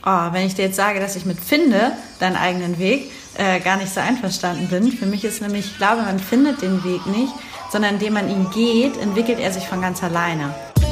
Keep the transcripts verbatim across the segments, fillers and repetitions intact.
Oh, wenn ich dir jetzt sage, dass ich mit Finde deinen eigenen Weg äh, gar nicht so einverstanden bin. Für mich ist nämlich, ich glaube, man findet den Weg nicht, sondern indem man ihn geht, entwickelt er sich von ganz alleine.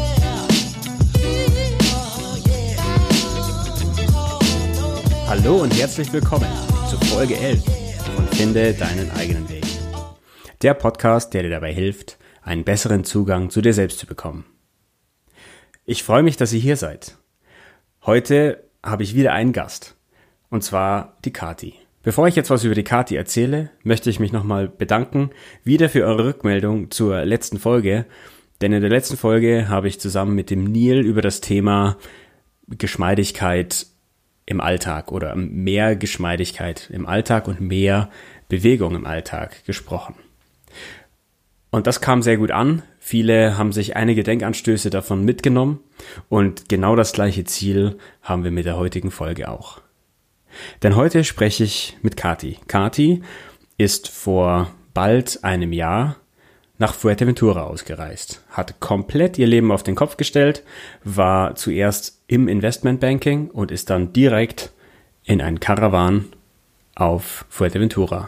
Hallo und herzlich willkommen zu Folge elf von Finde deinen eigenen Weg. Der Podcast, der dir dabei hilft, einen besseren Zugang zu dir selbst zu bekommen. Ich freue mich, dass ihr hier seid. Heute habe ich wieder einen Gast, und zwar die Kathi. Bevor ich jetzt was über die Kathi erzähle, möchte ich mich nochmal bedanken, wieder für eure Rückmeldung zur letzten Folge, denn in der letzten Folge habe ich zusammen mit dem Neil über das Thema Geschmeidigkeit im Alltag oder mehr Geschmeidigkeit im Alltag und mehr Bewegung im Alltag gesprochen. Und das kam sehr gut an. Viele haben sich einige Denkanstöße davon mitgenommen und genau das gleiche Ziel haben wir mit der heutigen Folge auch. Denn heute spreche ich mit Kathi. Kathi ist vor bald einem Jahr nach Fuerteventura ausgereist, hat komplett ihr Leben auf den Kopf gestellt, war zuerst im Investmentbanking und ist dann direkt in einen Caravan auf Fuerteventura.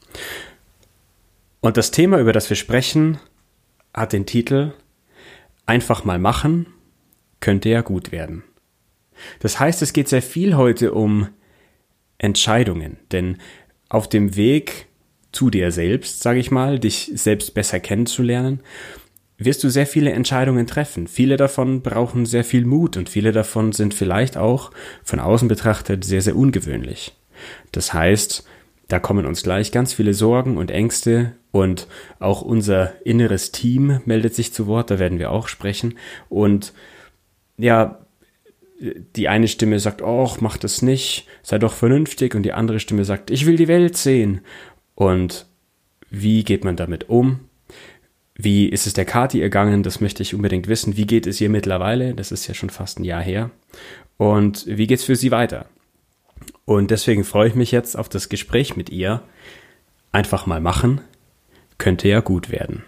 Und das Thema, über das wir sprechen, hat den Titel Einfach mal machen, könnte ja gut werden. Das heißt, es geht sehr viel heute um Entscheidungen, denn auf dem Weg zu dir selbst, sage ich mal, dich selbst besser kennenzulernen, wirst du sehr viele Entscheidungen treffen. Viele davon brauchen sehr viel Mut und viele davon sind vielleicht auch von außen betrachtet sehr, sehr ungewöhnlich. Das heißt, da kommen uns gleich ganz viele Sorgen und Ängste und auch unser inneres Team meldet sich zu Wort, da werden wir auch sprechen. Und ja, die eine Stimme sagt, oh, mach das nicht, sei doch vernünftig, und die andere Stimme sagt, ich will die Welt sehen. Und wie geht man damit um? Wie ist es der Kathi ergangen? Das möchte ich unbedingt wissen. Wie geht es ihr mittlerweile? Das ist ja schon fast ein Jahr her. Und wie geht's für sie weiter? Und deswegen freue ich mich jetzt auf das Gespräch mit ihr. Einfach mal machen, könnte ja gut werden.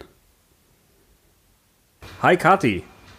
Hi Kathi.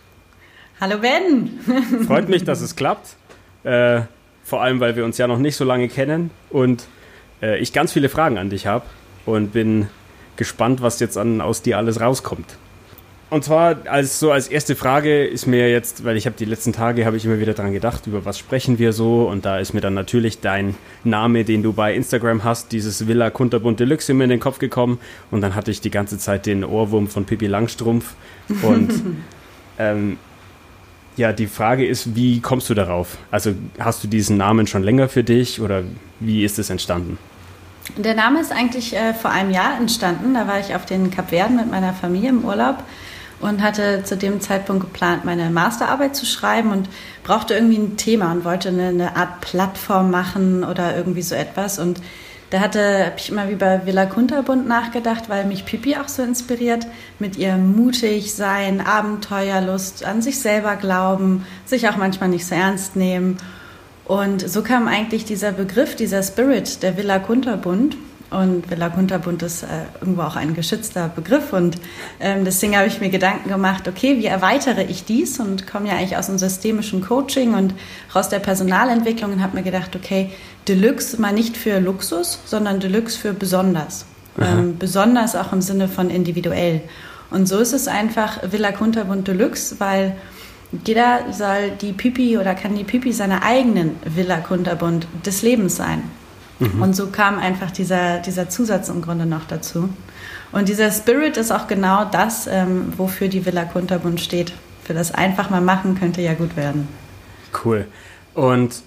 Hallo Ben. Freut mich, dass es klappt. Äh, vor allem, weil wir uns ja noch nicht so lange kennen und äh, ich ganz viele Fragen an dich habe und bin gespannt, was jetzt an, aus dir alles rauskommt. Und zwar als so als erste Frage ist mir jetzt, weil ich habe die letzten Tage habe ich immer wieder dran gedacht, über was sprechen wir so, und da ist mir dann natürlich dein Name, den du bei Instagram hast, dieses Villa Kunterbunt Deluxe, immer in den Kopf gekommen, und dann hatte ich die ganze Zeit den Ohrwurm von Pippi Langstrumpf und ähm, ja, die Frage ist, wie kommst du darauf? Also hast du diesen Namen schon länger für dich oder wie ist es entstanden? Der Name ist eigentlich äh, vor einem Jahr entstanden. Da war ich auf den Kapverden mit meiner Familie im Urlaub und hatte zu dem Zeitpunkt geplant, meine Masterarbeit zu schreiben und brauchte irgendwie ein Thema und wollte eine, eine Art Plattform machen oder irgendwie so etwas. Und da hatte, habe ich immer wie bei Villa Kunterbunt nachgedacht, weil mich Pippi auch so inspiriert, mit ihr mutig sein, Abenteuerlust, an sich selber glauben, sich auch manchmal nicht so ernst nehmen. Und so kam eigentlich dieser Begriff, dieser Spirit der Villa Kunterbunt. Und Villa Kunterbunt ist äh, irgendwo auch ein geschützter Begriff. Und ähm, deswegen habe ich mir Gedanken gemacht, okay, wie erweitere ich dies? Und komme ja eigentlich aus dem systemischen Coaching und aus der Personalentwicklung und habe mir gedacht, okay, Deluxe mal nicht für Luxus, sondern Deluxe für besonders. Ähm, besonders auch im Sinne von individuell. Und so ist es einfach Villa Kunterbunt Deluxe, weil jeder soll die Pippi oder kann die Pippi seiner eigenen Villa Kunterbunt des Lebens sein. Mhm. Und so kam einfach dieser, dieser Zusatz im Grunde noch dazu. Und dieser Spirit ist auch genau das, ähm, wofür die Villa Kunterbunt steht. Für das einfach mal machen könnte ja gut werden. Cool. Und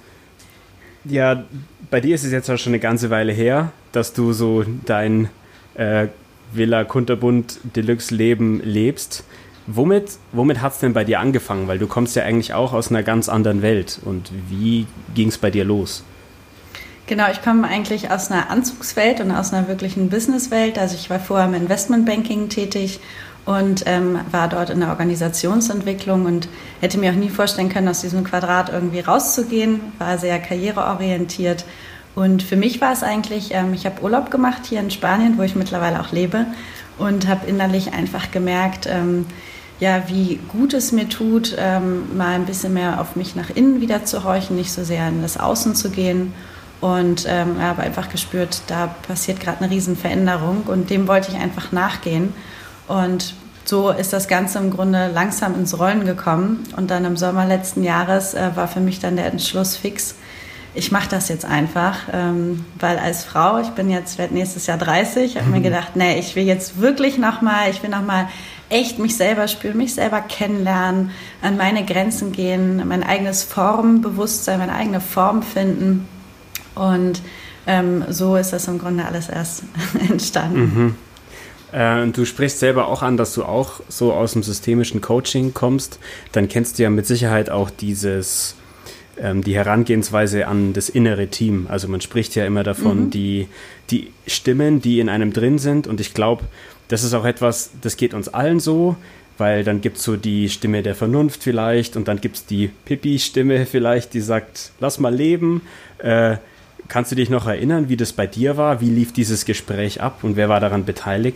ja, bei dir ist es jetzt auch schon eine ganze Weile her, dass du so dein äh, Villa Kunterbunt Deluxe Leben lebst. Womit, womit hat es denn bei dir angefangen? Weil du kommst ja eigentlich auch aus einer ganz anderen Welt. Und wie ging es bei dir los? Genau, ich komme eigentlich aus einer Anzugswelt und aus einer wirklichen Businesswelt. Also ich war vorher im Investmentbanking tätig und ähm, war dort in der Organisationsentwicklung und hätte mir auch nie vorstellen können, aus diesem Quadrat irgendwie rauszugehen. War sehr karriereorientiert. Und für mich war es eigentlich, ähm, ich habe Urlaub gemacht hier in Spanien, wo ich mittlerweile auch lebe, und habe innerlich einfach gemerkt, ähm, ja, wie gut es mir tut, ähm, mal ein bisschen mehr auf mich nach innen wieder zu horchen, nicht so sehr in das Außen zu gehen. Und ähm, habe einfach gespürt, da passiert gerade eine Riesenveränderung und dem wollte ich einfach nachgehen. Und so ist das Ganze im Grunde langsam ins Rollen gekommen. Und dann im Sommer letzten Jahres äh, war für mich dann der Entschluss fix, ich mache das jetzt einfach, ähm, weil als Frau, ich bin jetzt, werde nächstes Jahr dreißig, habe mir gedacht, nee, ich will jetzt wirklich nochmal, ich will nochmal echt mich selber spüren, mich selber kennenlernen, an meine Grenzen gehen, mein eigenes Formbewusstsein, meine eigene Form finden. Und ähm, so ist das im Grunde alles erst entstanden. Mhm. Äh, du sprichst selber auch an, dass du auch so aus dem systemischen Coaching kommst. Dann kennst du ja mit Sicherheit auch dieses, ähm, die Herangehensweise an das innere Team. Also man spricht ja immer davon, mhm. die, die Stimmen, die in einem drin sind. Und ich glaube, das ist auch etwas, das geht uns allen so, weil dann gibt es so die Stimme der Vernunft vielleicht und dann gibt es die Pipi-Stimme vielleicht, die sagt, lass mal leben. Äh, Kannst du dich noch erinnern, wie das bei dir war? Wie lief dieses Gespräch ab und wer war daran beteiligt?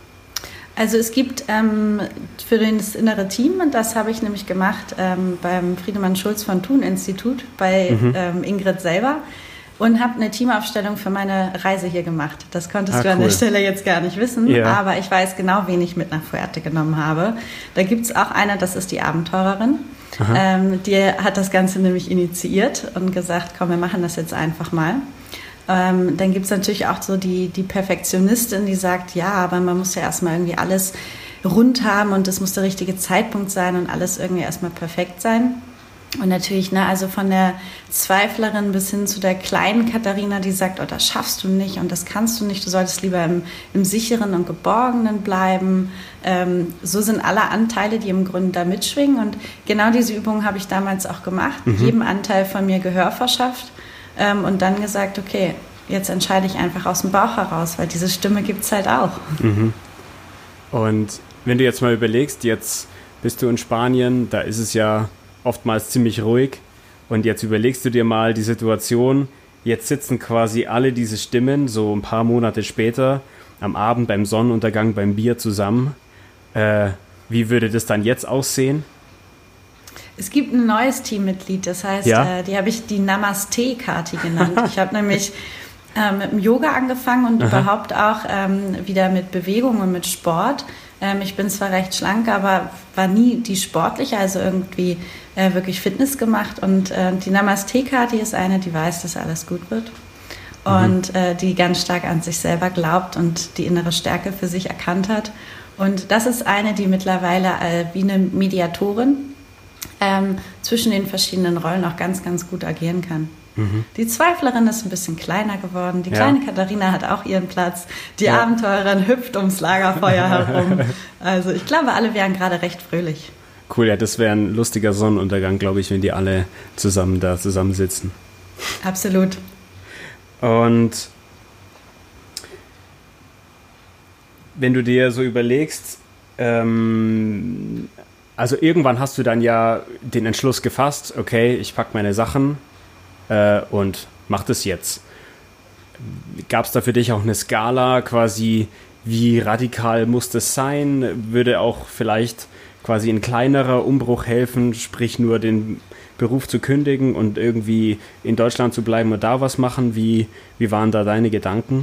Also es gibt ähm, für das innere Team, und das habe ich nämlich gemacht ähm, beim Friedemann Schulz von Thun Institut bei mhm. ähm, Ingrid selber und habe eine Teamaufstellung für meine Reise hier gemacht. Das konntest ah, du an cool. der Stelle jetzt gar nicht wissen, ja. aber ich weiß genau, wen ich mit nach Fuerte genommen habe. Da gibt es auch eine, das ist die Abenteurerin. Ähm, die hat das Ganze nämlich initiiert und gesagt, komm, wir machen das jetzt einfach mal. Ähm, dann gibt es natürlich auch so die, die Perfektionistin, die sagt, ja, aber man muss ja erstmal irgendwie alles rund haben und das muss der richtige Zeitpunkt sein und alles irgendwie erstmal perfekt sein. Und natürlich, ne, also von der Zweiflerin bis hin zu der kleinen Katharina, die sagt, oh, das schaffst du nicht und das kannst du nicht, du solltest lieber im, im Sicheren und Geborgenen bleiben. Ähm, so sind alle Anteile, die im Grunde da mitschwingen. Und genau diese Übung habe ich damals auch gemacht, mhm. jedem Anteil von mir Gehör verschafft ähm, und dann gesagt, okay, jetzt entscheide ich einfach aus dem Bauch heraus, weil diese Stimme gibt es halt auch. Mhm. Und wenn du jetzt mal überlegst, jetzt bist du in Spanien, da ist es ja oftmals ziemlich ruhig und jetzt überlegst du dir mal die Situation, jetzt sitzen quasi alle diese Stimmen so ein paar Monate später am Abend beim Sonnenuntergang beim Bier zusammen. Äh, wie würde das dann jetzt aussehen? Es gibt ein neues Teammitglied, das heißt, ja? äh, die habe ich die Namaste-Kati genannt. Ich habe nämlich äh, mit dem Yoga angefangen und Aha. überhaupt auch ähm, wieder mit Bewegung und mit Sport. Ähm, ich bin zwar recht schlank, aber war nie die sportliche, also irgendwie äh, wirklich Fitness gemacht. Und äh, die Namaste-Kati ist eine, die weiß, dass alles gut wird. Und mhm. äh, die ganz stark an sich selber glaubt und die innere Stärke für sich erkannt hat. Und das ist eine, die mittlerweile äh, wie eine Mediatorin ähm, zwischen den verschiedenen Rollen auch ganz, ganz gut agieren kann. Mhm. Die Zweiflerin ist ein bisschen kleiner geworden. Die kleine ja. Katharina hat auch ihren Platz. Die ja. Abenteurerin hüpft ums Lagerfeuer herum. Also ich glaube, alle wären gerade recht fröhlich. Cool, ja, das wäre ein lustiger Sonnenuntergang, glaube ich, wenn die alle zusammen da zusammensitzen. Absolut. Und wenn du dir so überlegst, ähm, also irgendwann hast du dann ja den Entschluss gefasst, okay, ich packe meine Sachen äh, und mach das jetzt. Gab es da für dich auch eine Skala quasi, wie radikal muss das sein? Würde auch vielleicht quasi ein kleinerer Umbruch helfen, sprich nur den Beruf zu kündigen und irgendwie in Deutschland zu bleiben und da was machen? Wie, wie waren da deine Gedanken?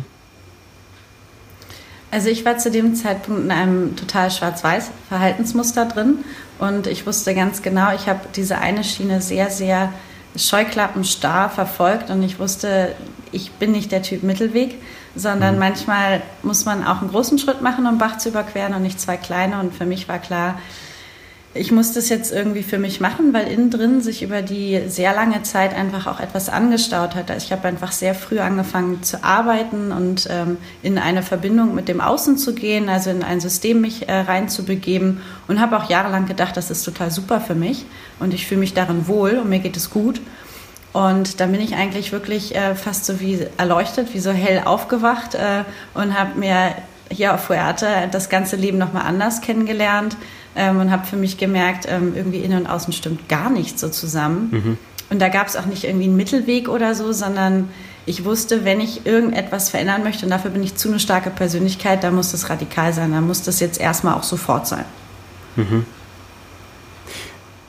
Also ich war zu dem Zeitpunkt in einem total schwarz-weiß Verhaltensmuster drin und ich wusste ganz genau, ich habe diese eine Schiene sehr, sehr scheuklappenstarr verfolgt und ich wusste, ich bin nicht der Typ Mittelweg, sondern mhm. manchmal muss man auch einen großen Schritt machen, um den Bach zu überqueren und nicht zwei kleine. Und für mich war klar, ich muss das jetzt irgendwie für mich machen, weil innen drin sich über die sehr lange Zeit einfach auch etwas angestaut hat. Also ich habe einfach sehr früh angefangen zu arbeiten und ähm, in eine Verbindung mit dem Außen zu gehen, also in ein System mich äh, reinzubegeben und habe auch jahrelang gedacht, das ist total super für mich und ich fühle mich darin wohl und mir geht es gut. Und dann bin ich eigentlich wirklich äh, fast so wie erleuchtet, wie so hell aufgewacht äh, und habe mir hier auf Fuerte das ganze Leben nochmal anders kennengelernt. Ähm, und habe für mich gemerkt, ähm, irgendwie innen und außen stimmt gar nicht so zusammen. Mhm. Und da gab es auch nicht irgendwie einen Mittelweg oder so, sondern ich wusste, wenn ich irgendetwas verändern möchte, und dafür bin ich zu eine starke Persönlichkeit, dann muss das radikal sein, dann muss das jetzt erstmal auch sofort sein. Mhm.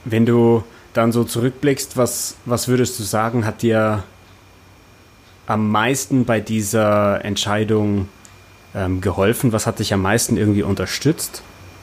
Wenn du dann so zurückblickst, was, was würdest du sagen, hat dir am meisten bei dieser Entscheidung ähm, geholfen? Was hat dich am meisten irgendwie unterstützt?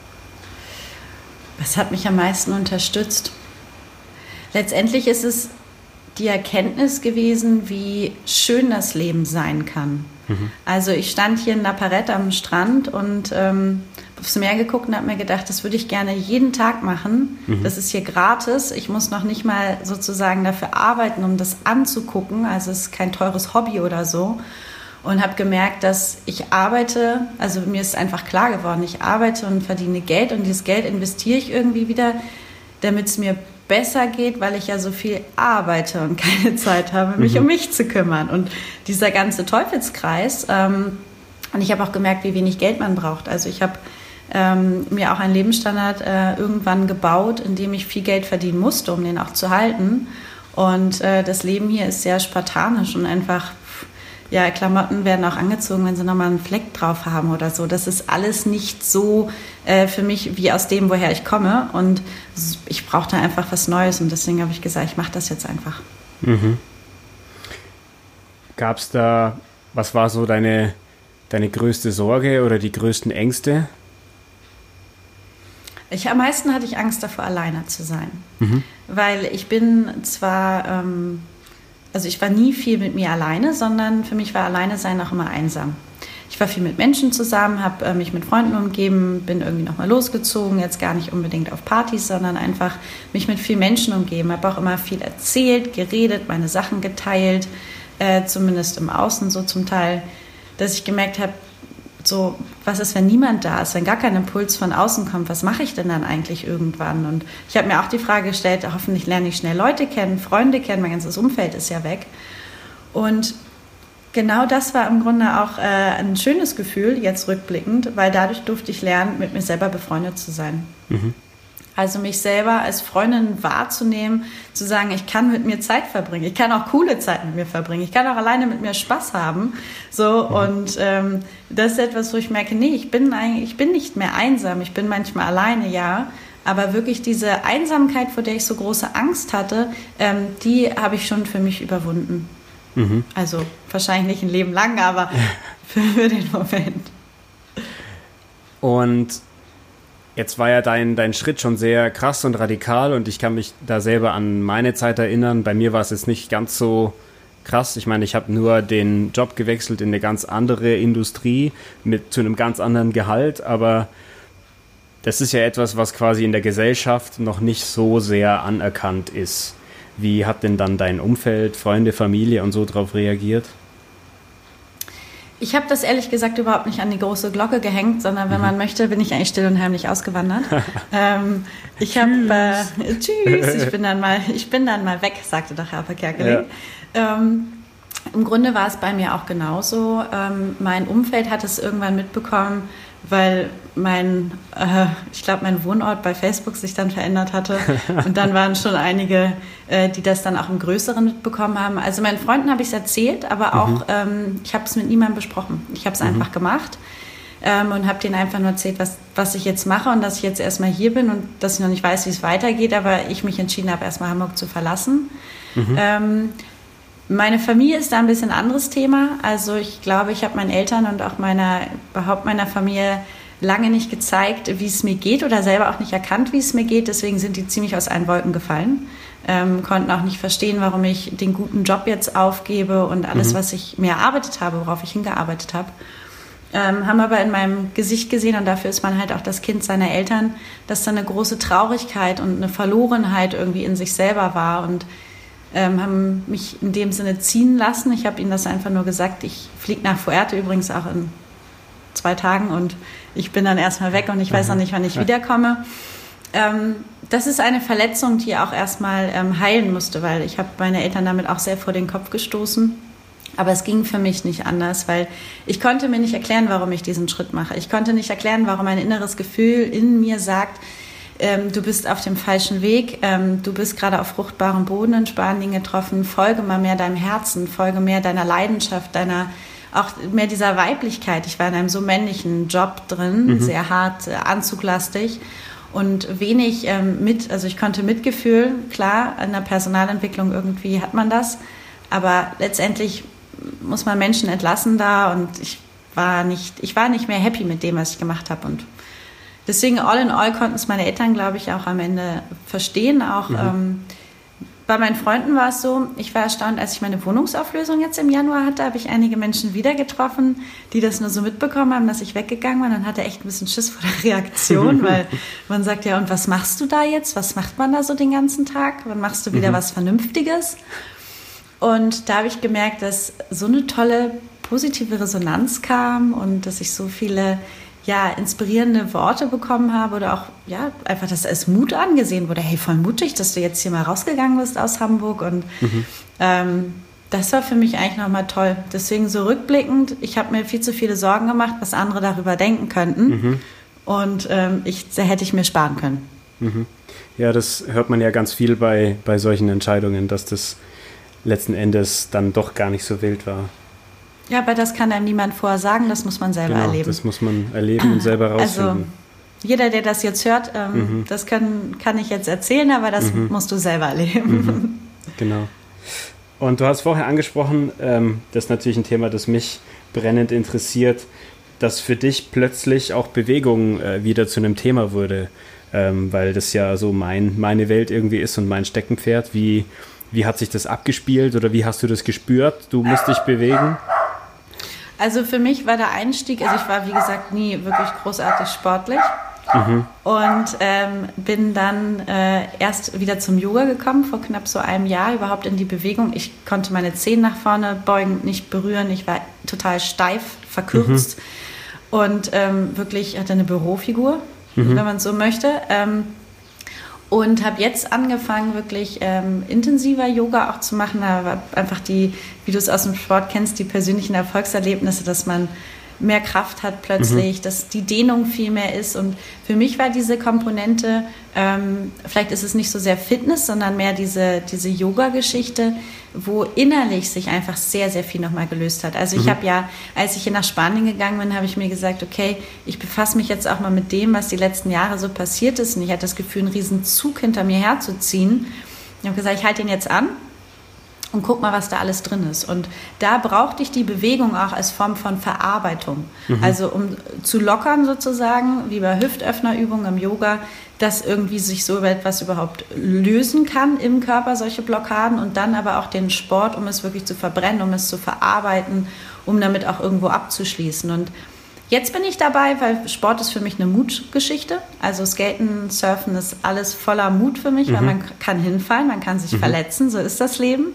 Was hat mich am meisten unterstützt? Letztendlich ist es die Erkenntnis gewesen, wie schön das Leben sein kann. Mhm. Also ich stand hier in La Parette am Strand und ähm, aufs Meer geguckt und habe mir gedacht, das würde ich gerne jeden Tag machen. Mhm. Das ist hier gratis. Ich muss noch nicht mal sozusagen dafür arbeiten, um das anzugucken. Also es ist kein teures Hobby oder so. Und habe gemerkt, dass ich arbeite, also mir ist einfach klar geworden, ich arbeite und verdiene Geld und dieses Geld investiere ich irgendwie wieder, damit es mir besser geht, weil ich ja so viel arbeite und keine Zeit habe, mich mhm. um mich zu kümmern. Und dieser ganze Teufelskreis, ähm, und ich habe auch gemerkt, wie wenig Geld man braucht. Also ich habe ähm, mir auch einen Lebensstandard äh, irgendwann gebaut, in dem ich viel Geld verdienen musste, um den auch zu halten. Und äh, das Leben hier ist sehr spartanisch und einfach, ja, Klamotten werden auch angezogen, wenn sie nochmal einen Fleck drauf haben oder so. Das ist alles nicht so äh, für mich wie aus dem, woher ich komme. Und ich brauchte einfach was Neues und deswegen habe ich gesagt, ich mache das jetzt einfach. Mhm. Gab es da, was war so deine, deine größte Sorge oder die größten Ängste? Ich, am meisten hatte ich Angst davor, alleine zu sein. Mhm. Weil ich bin zwar... Ähm, Also ich war nie viel mit mir alleine, sondern für mich war alleine sein auch immer einsam. Ich war viel mit Menschen zusammen, habe äh, mich mit Freunden umgeben, bin irgendwie nochmal losgezogen, jetzt gar nicht unbedingt auf Partys, sondern einfach mich mit vielen Menschen umgeben. Habe auch immer viel erzählt, geredet, meine Sachen geteilt, äh, zumindest im Außen so zum Teil, dass ich gemerkt habe, so, was ist, wenn niemand da ist, wenn gar kein Impuls von außen kommt, was mache ich denn dann eigentlich irgendwann? Und ich habe mir auch die Frage gestellt, hoffentlich lerne ich schnell Leute kennen, Freunde kennen, mein ganzes Umfeld ist ja weg. Und genau das war im Grunde auch äh, ein schönes Gefühl, jetzt rückblickend, weil dadurch durfte ich lernen, mit mir selber befreundet zu sein. Mhm. Also mich selber als Freundin wahrzunehmen, zu sagen, ich kann mit mir Zeit verbringen, ich kann auch coole Zeit mit mir verbringen, ich kann auch alleine mit mir Spaß haben. So, mhm. Und ähm, das ist etwas, wo ich merke, nee, ich bin, eigentlich, ich bin nicht mehr einsam, ich bin manchmal alleine, ja, aber wirklich diese Einsamkeit, vor der ich so große Angst hatte, ähm, die habe ich schon für mich überwunden. Mhm. Also wahrscheinlich nicht ein Leben lang, aber für, für den Moment. Und jetzt war ja dein, dein Schritt schon sehr krass und radikal und ich kann mich da selber an meine Zeit erinnern. Bei mir war es jetzt nicht ganz so krass. Ich meine, ich habe nur den Job gewechselt in eine ganz andere Industrie mit zu einem ganz anderen Gehalt, aber das ist ja etwas, was quasi in der Gesellschaft noch nicht so sehr anerkannt ist. Wie hat denn dann dein Umfeld, Freunde, Familie und so drauf reagiert? Ich habe das ehrlich gesagt überhaupt nicht an die große Glocke gehängt, sondern wenn mhm. man möchte, bin ich eigentlich still und heimlich ausgewandert. ähm, ich habe äh, tschüss, ich bin dann mal, ich bin dann mal weg, sagte doch Harper Kerkeling. Ja. Ähm, Im Grunde war es bei mir auch genauso. Ähm, mein Umfeld hat es irgendwann mitbekommen, weil mein, äh, ich glaube, mein Wohnort bei Facebook sich dann verändert hatte. Und dann waren schon einige, äh, die das dann auch im Größeren mitbekommen haben. Also meinen Freunden habe ich es erzählt, aber auch, mhm. ähm, ich habe es mit niemandem besprochen. Ich habe es mhm. einfach gemacht ähm, und habe denen einfach nur erzählt, was, was ich jetzt mache und dass ich jetzt erstmal hier bin und dass ich noch nicht weiß, wie es weitergeht, aber ich mich entschieden habe, erstmal Hamburg zu verlassen. Mhm. Ähm, Meine Familie ist da ein bisschen ein anderes Thema. Also ich glaube, ich habe meinen Eltern und auch meiner, überhaupt meiner Familie lange nicht gezeigt, wie es mir geht oder selber auch nicht erkannt, wie es mir geht. Deswegen sind die ziemlich aus allen Wolken gefallen. Ähm, konnten auch nicht verstehen, warum ich den guten Job jetzt aufgebe und alles, mhm. was ich mir erarbeitet habe, worauf ich hingearbeitet habe. Ähm, haben aber in meinem Gesicht gesehen, und dafür ist man halt auch das Kind seiner Eltern, dass da eine große Traurigkeit und eine Verlorenheit irgendwie in sich selber war und Ähm, haben mich in dem Sinne ziehen lassen. Ich habe ihnen das einfach nur gesagt. Ich fliege nach Fuerte übrigens auch in zwei Tagen und ich bin dann erstmal weg und ich weiß noch nicht, wann ich wiederkomme. Ähm, das ist eine Verletzung, die auch erstmal ähm, heilen musste, weil ich habe meine Eltern damit auch sehr vor den Kopf gestoßen. Aber es ging für mich nicht anders, weil ich konnte mir nicht erklären, warum ich diesen Schritt mache. Ich konnte nicht erklären, warum ein inneres Gefühl in mir sagt, Ähm, du bist auf dem falschen Weg, ähm, du bist gerade auf fruchtbarem Boden in Spanien getroffen, folge mal mehr deinem Herzen, folge mehr deiner Leidenschaft, deiner auch mehr dieser Weiblichkeit. Ich war in einem so männlichen Job drin, mhm. sehr hart, äh, anzuglastig und wenig ähm, mit, also ich konnte Mitgefühl, klar, in der Personalentwicklung irgendwie hat man das, aber letztendlich muss man Menschen entlassen da und ich war nicht, ich war nicht mehr happy mit dem, was ich gemacht habe und deswegen all in all konnten es meine Eltern, glaube ich, auch am Ende verstehen, auch mhm. ähm, bei meinen Freunden war es so, ich war erstaunt, als ich meine Wohnungsauflösung jetzt im Januar hatte, habe ich einige Menschen wieder getroffen, die das nur so mitbekommen haben, dass ich weggegangen war. Dann hatte er echt ein bisschen Schiss vor der Reaktion, weil man sagt, ja, und was machst du da jetzt? Was macht man da so den ganzen Tag? Wann machst du wieder mhm. was Vernünftiges? Und da habe ich gemerkt, dass so eine tolle positive Resonanz kam und dass ich so viele ja, inspirierende Worte bekommen habe oder auch ja, einfach das als Mut angesehen wurde. Hey, voll mutig, dass du jetzt hier mal rausgegangen bist aus Hamburg und mhm. ähm, das war für mich eigentlich nochmal toll. Deswegen so rückblickend, ich habe mir viel zu viele Sorgen gemacht, was andere darüber denken könnten mhm. und ähm, ich, da hätte ich mir sparen können. Mhm. Ja, das hört man ja ganz viel bei, bei solchen Entscheidungen, dass das letzten Endes dann doch gar nicht so wild war. Ja, aber das kann einem niemand vorher sagen, das muss man selber genau, erleben. Das muss man erleben und selber rausfinden. Also jeder, der das jetzt hört, ähm, mhm. das kann, kann ich jetzt erzählen, aber das mhm. musst du selber erleben. Mhm. Genau. Und du hast vorher angesprochen, ähm, das ist natürlich ein Thema, das mich brennend interessiert, dass für dich plötzlich auch Bewegung äh, wieder zu einem Thema wurde, ähm, weil das ja so mein, meine Welt irgendwie ist und mein Steckenpferd. Wie, wie hat sich das abgespielt oder wie hast du das gespürt? Du musst dich bewegen. Also für mich war der Einstieg, also ich war wie gesagt nie wirklich großartig sportlich mhm. und ähm, bin dann äh, erst wieder zum Yoga gekommen, vor knapp so einem Jahr überhaupt in die Bewegung. Ich konnte meine Zehen nach vorne beugen, nicht berühren, ich war total steif, verkürzt mhm. und ähm, wirklich hatte eine Bürofigur, mhm. wenn man es so möchte. Ähm, Und habe jetzt angefangen, wirklich ähm, intensiver Yoga auch zu machen. Da war einfach die, wie du es aus dem Sport kennst, die persönlichen Erfolgserlebnisse, dass man mehr Kraft hat plötzlich, mhm. dass die Dehnung viel mehr ist. Und für mich war diese Komponente, ähm, vielleicht ist es nicht so sehr Fitness, sondern mehr diese, diese Yoga-Geschichte, wo innerlich sich einfach sehr, sehr viel nochmal gelöst hat. Also ich mhm. habe ja, als ich hier nach Spanien gegangen bin, habe ich mir gesagt, okay, ich befasse mich jetzt auch mal mit dem, was die letzten Jahre so passiert ist. Und ich hatte das Gefühl, einen riesen Zug hinter mir herzuziehen. Ich habe gesagt, ich halte ihn jetzt an und guck mal, was da alles drin ist. Und da brauchte ich die Bewegung auch als Form von Verarbeitung. Mhm. Also um zu lockern sozusagen, wie bei Hüftöffnerübungen im Yoga, dass irgendwie sich so etwas überhaupt lösen kann im Körper, solche Blockaden. Und dann aber auch den Sport, um es wirklich zu verbrennen, um es zu verarbeiten, um damit auch irgendwo abzuschließen. Und jetzt bin ich dabei, weil Sport ist für mich eine Mutgeschichte. Also Skaten, Surfen ist alles voller Mut für mich, mhm. weil man kann hinfallen, man kann sich mhm. verletzen, so ist das Leben.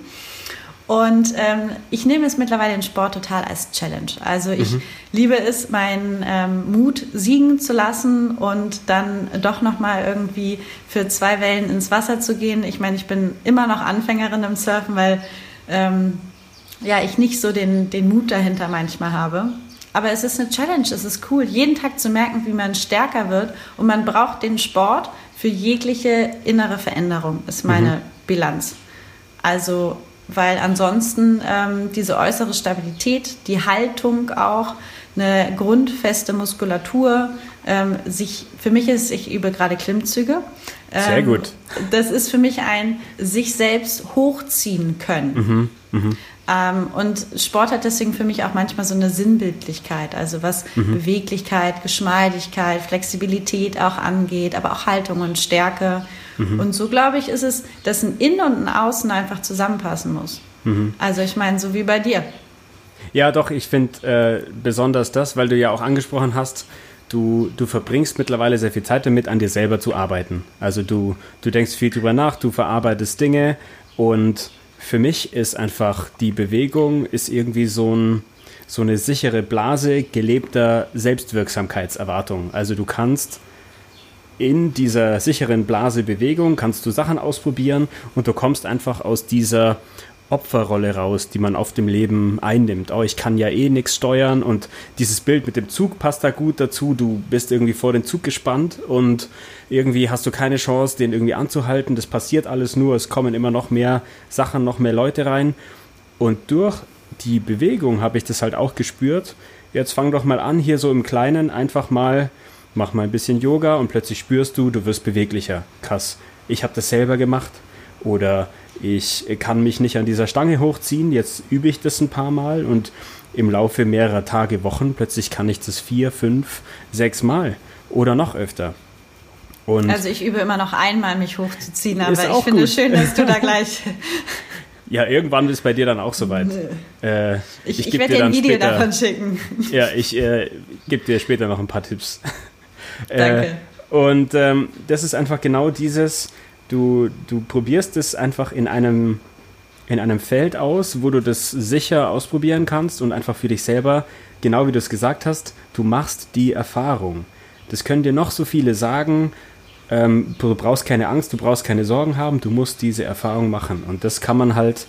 Und ähm, ich nehme es mittlerweile den Sport total als Challenge. Also ich mhm. liebe es, meinen ähm, Mut siegen zu lassen und dann doch nochmal irgendwie für zwei Wellen ins Wasser zu gehen. Ich meine, ich bin immer noch Anfängerin im Surfen, weil ähm, ja, ich nicht so den, den Mut dahinter manchmal habe. Aber es ist eine Challenge, es ist cool, jeden Tag zu merken, wie man stärker wird. Und man braucht den Sport für jegliche innere Veränderung, ist meine mhm. Bilanz. Also weil ansonsten ähm, diese äußere Stabilität, die Haltung auch, eine grundfeste Muskulatur, ähm, sich, für mich ist, ich übe gerade Klimmzüge. Ähm, Sehr gut. Das ist für mich ein sich selbst hochziehen können. Mhm, mh. ähm, und Sport hat deswegen für mich auch manchmal so eine Sinnbildlichkeit, also was mhm. Beweglichkeit, Geschmeidigkeit, Flexibilität auch angeht, aber auch Haltung und Stärke. Mhm. Und so, glaube ich, ist es, dass ein Innen und ein Außen einfach zusammenpassen muss. Mhm. Also ich meine, so wie bei dir. Ja, doch, ich finde äh, besonders das, weil du ja auch angesprochen hast, du, du verbringst mittlerweile sehr viel Zeit damit, an dir selber zu arbeiten. Also du, du denkst viel drüber nach, du verarbeitest Dinge und für mich ist einfach die Bewegung ist irgendwie so, ein, so eine sichere Blase gelebter Selbstwirksamkeitserwartung. Also du kannst in dieser sicheren Blase Bewegung kannst du Sachen ausprobieren und du kommst einfach aus dieser Opferrolle raus, die man auf dem Leben einnimmt. Oh, ich kann ja eh nichts steuern und dieses Bild mit dem Zug passt da gut dazu. Du bist irgendwie vor den Zug gespannt und irgendwie hast du keine Chance, den irgendwie anzuhalten. Das passiert alles nur, es kommen immer noch mehr Sachen, noch mehr Leute rein. Und durch die Bewegung habe ich das halt auch gespürt. Jetzt fang doch mal an, hier so im Kleinen einfach mal mach mal ein bisschen Yoga und plötzlich spürst du, du wirst beweglicher. Krass, ich habe das selber gemacht oder ich kann mich nicht an dieser Stange hochziehen, jetzt übe ich das ein paar Mal und im Laufe mehrerer Tage, Wochen, plötzlich kann ich das vier, fünf, sechs Mal oder noch öfter. Und also ich übe immer noch einmal, mich hochzuziehen, aber ist ich auch finde gut. es schön, dass du da gleich... Ja, irgendwann ist bei dir dann auch soweit. Äh, ich ich ich werde dir ein Video später, davon schicken. Ja, ich äh, gebe dir später noch ein paar Tipps. Danke. Äh, und ähm, das ist einfach genau dieses, du, du probierst es einfach in einem, in einem Feld aus, wo du das sicher ausprobieren kannst und einfach für dich selber, genau wie du es gesagt hast, du machst die Erfahrung. Das können dir noch so viele sagen, ähm, du brauchst keine Angst, du brauchst keine Sorgen haben, du musst diese Erfahrung machen. Und das kann man halt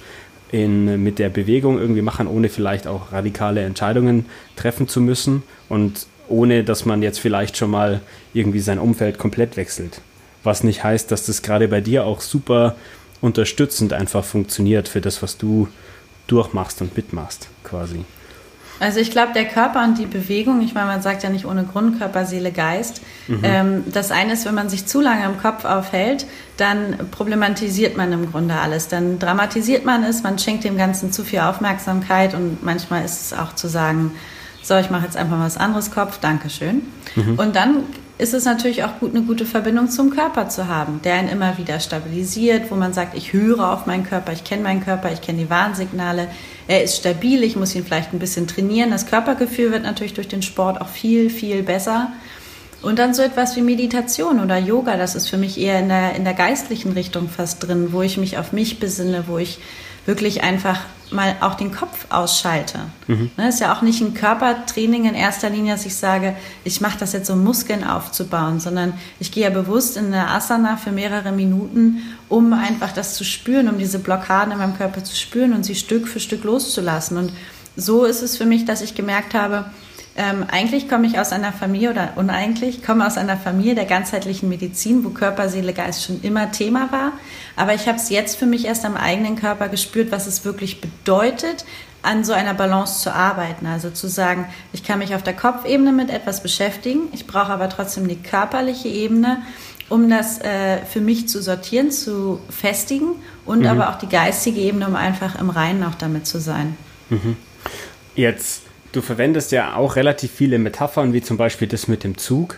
in, mit der Bewegung irgendwie machen, ohne vielleicht auch radikale Entscheidungen treffen zu müssen und ohne, dass man jetzt vielleicht schon mal irgendwie sein Umfeld komplett wechselt. Was nicht heißt, dass das gerade bei dir auch super unterstützend einfach funktioniert für das, was du durchmachst und mitmachst, quasi. Also ich glaube, der Körper und die Bewegung, ich meine, man sagt ja nicht ohne Grund Körper, Seele, Geist. Mhm. Ähm, das eine ist, wenn man sich zu lange im Kopf aufhält, dann problematisiert man im Grunde alles. Dann dramatisiert man es, man schenkt dem Ganzen zu viel Aufmerksamkeit und manchmal ist es auch zu sagen, so, ich mache jetzt einfach mal was anderes Kopf, Dankeschön. Mhm. Und dann ist es natürlich auch gut, eine gute Verbindung zum Körper zu haben, der einen immer wieder stabilisiert, wo man sagt, ich höre auf meinen Körper, ich kenne meinen Körper, ich kenne die Warnsignale, er ist stabil, ich muss ihn vielleicht ein bisschen trainieren. Das Körpergefühl wird natürlich durch den Sport auch viel, viel besser. Und dann so etwas wie Meditation oder Yoga, das ist für mich eher in der, in der geistlichen Richtung fast drin, wo ich mich auf mich besinne, wo ich wirklich einfach mal auch den Kopf ausschalte. Mhm. Ne, ist ja auch nicht ein Körpertraining in erster Linie, dass ich sage, ich mache das jetzt, um Muskeln aufzubauen, sondern ich gehe ja bewusst in eine Asana für mehrere Minuten, um einfach das zu spüren, um diese Blockaden in meinem Körper zu spüren und sie Stück für Stück loszulassen. Und so ist es für mich, dass ich gemerkt habe, Ähm, eigentlich komme ich aus einer Familie, oder uneigentlich, komme aus einer Familie der ganzheitlichen Medizin, wo Körper, Seele, Geist schon immer Thema war. Aber ich habe es jetzt für mich erst am eigenen Körper gespürt, was es wirklich bedeutet, an so einer Balance zu arbeiten. Also zu sagen, ich kann mich auf der Kopfebene mit etwas beschäftigen, ich brauche aber trotzdem die körperliche Ebene, um das äh, für mich zu sortieren, zu festigen und mhm. aber auch die geistige Ebene, um einfach im Reinen auch damit zu sein. Mhm. Jetzt... Du verwendest ja auch relativ viele Metaphern, wie zum Beispiel das mit dem Zug.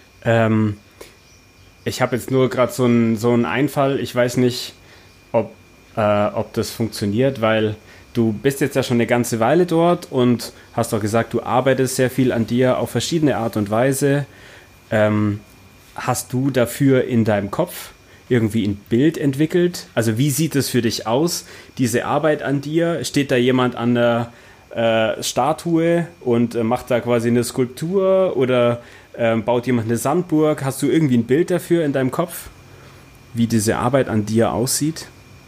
Ähm, ich habe jetzt nur gerade so einen so einen Einfall. Ich weiß nicht, ob, äh, ob das funktioniert, weil du bist jetzt ja schon eine ganze Weile dort und hast auch gesagt, du arbeitest sehr viel an dir auf verschiedene Art und Weise. Ähm, hast du dafür in deinem Kopf irgendwie ein Bild entwickelt? Also wie sieht es für dich aus, diese Arbeit an dir? Steht da jemand an der Äh, Statue und äh, macht da quasi eine Skulptur oder äh, baut jemand eine Sandburg? Hast du irgendwie ein Bild dafür in deinem Kopf, wie diese Arbeit an dir aussieht?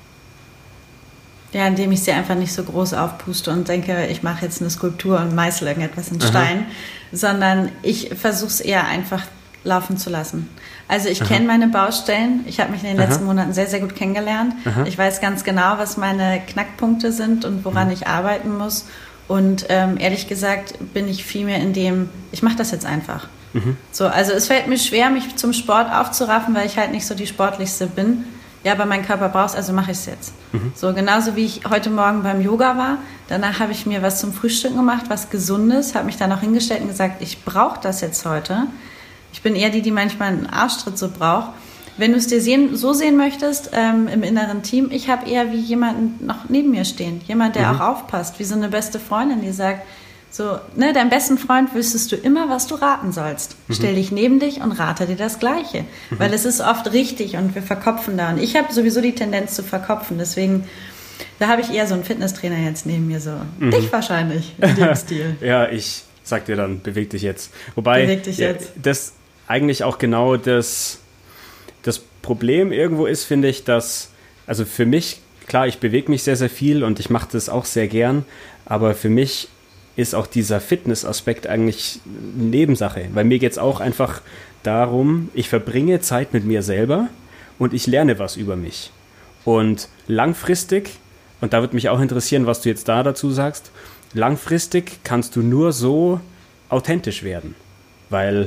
Ja, indem ich sie einfach nicht so groß aufpuste und denke, ich mache jetzt eine Skulptur und meißle irgendetwas in Stein, Aha. sondern ich versuche es eher einfach laufen zu lassen. Also ich kenne meine Baustellen. Ich habe mich in den Aha. letzten Monaten sehr, sehr gut kennengelernt. Aha. Ich weiß ganz genau, was meine Knackpunkte sind und woran mhm. ich arbeiten muss. Und ähm, ehrlich gesagt bin ich viel mehr in dem, ich mache das jetzt einfach. Mhm. So, also es fällt mir schwer, mich zum Sport aufzuraffen, weil ich halt nicht so die Sportlichste bin. Ja, aber mein Körper braucht es, also mache ich es jetzt. Mhm. So, genauso wie ich heute Morgen beim Yoga war. Danach habe ich mir was zum Frühstück gemacht, was Gesundes, habe mich dann auch hingestellt und gesagt, ich brauche das jetzt heute. Ich bin eher die, die manchmal einen Arschtritt so braucht. Wenn du es dir sehen, so sehen möchtest, ähm, im inneren Team, ich habe eher wie jemanden noch neben mir stehen. Jemand, der mhm. auch aufpasst, wie so eine beste Freundin, die sagt, so, ne, deinem besten Freund wüsstest du immer, was du raten sollst. Mhm. Stell dich neben dich und rate dir das Gleiche. Mhm. Weil es ist oft richtig und wir verkopfen da. Und ich habe sowieso die Tendenz zu verkopfen. Deswegen, da habe ich eher so einen Fitnesstrainer jetzt neben mir, so mhm. dich wahrscheinlich in dem Stil. Ja, ich sag dir dann, beweg dich jetzt. Wobei, beweg dich jetzt. Ja, das eigentlich auch genau das... Das Problem irgendwo ist, finde ich, dass, also für mich, klar, ich bewege mich sehr, sehr viel und ich mache das auch sehr gern, aber für mich ist auch dieser Fitness-Aspekt eigentlich eine Nebensache, weil mir geht es auch einfach darum, ich verbringe Zeit mit mir selber und ich lerne was über mich. Und langfristig, und da würde mich auch interessieren, was du jetzt da dazu sagst, langfristig kannst du nur so authentisch werden, weil